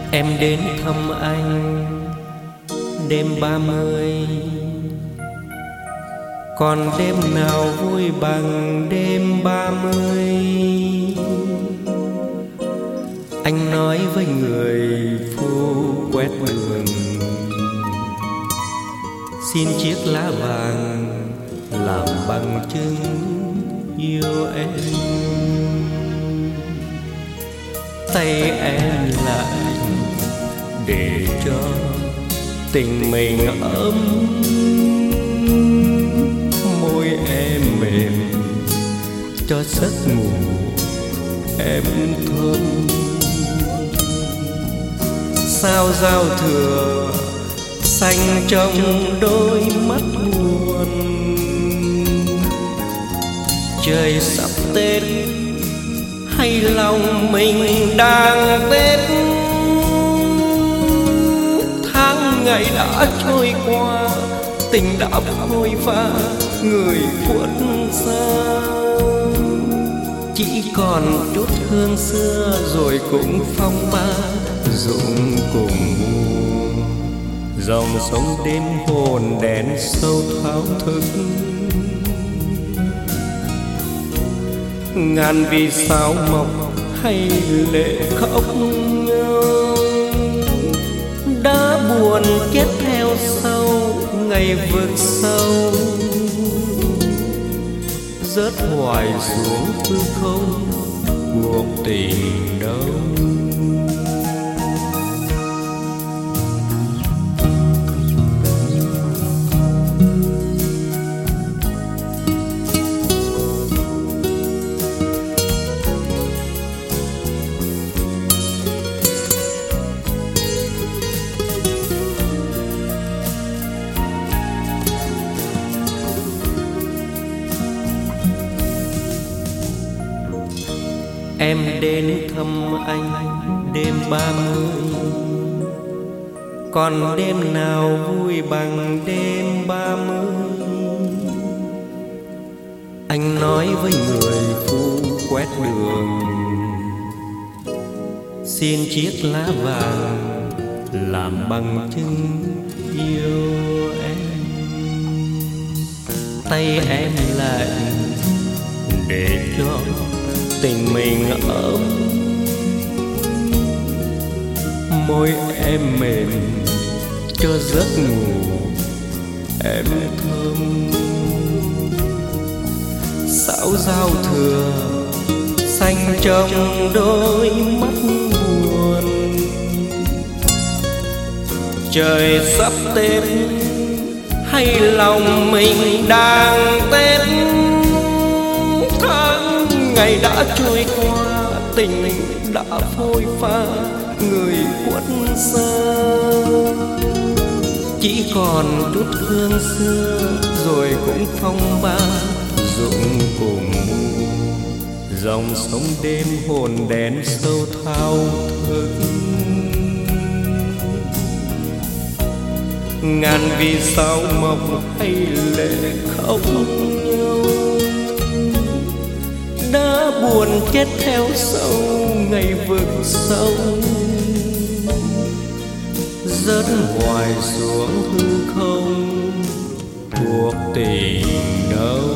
Em đến thăm anh đêm 30, còn đêm nào vui bằng đêm 30. Anh nói với người phu quét đường, xin chiếc lá vàng làm bằng chứng yêu em. Tay em lại để cho tình mình ấm, môi em mềm cho giấc ngủ em thơm. Sao giao thừa xanh trong đôi mắt buồn, trời sắp Tết hay lòng mình đang Tết. Tháng ngày đã trôi qua, tình đã phôi pha, người khuất xa. Chỉ còn chút hương xưa rồi cũng phong ba rụng cùng mùa. Dòng sông đêm hồn đèn sâu thao thức, ngàn vì sao mọc hay lệ khóc nhau. Đã buồn kết theo sau ngày vượt sâu, rớt hoài xuống hư không cuộc tình đâu. Em đến thăm anh đêm 30, còn đêm nào vui bằng đêm 30. Anh nói với người phu quét đường, xin chiếc lá vàng làm bằng chứng yêu em. Tay em lại để cho tình mình ấm, môi em mềm cho giấc ngủ em thơm. Sảo giao thừa xanh trong đôi mắt buồn, trời sắp Tết hay lòng mình đang Tết. Ngày đã trôi qua, tình đã phôi pha, người khuất xa. Chỉ còn chút hương xưa rồi cũng phong ba rụng cùng mùa. Dòng sông đêm hồn đèn sâu thao thức, ngàn vì sao mọc hay lệ khóc nhau. Đã buồn chết theo sâu ngày vực sâu, rớt hoài xuống hư không cuộc tình đâu.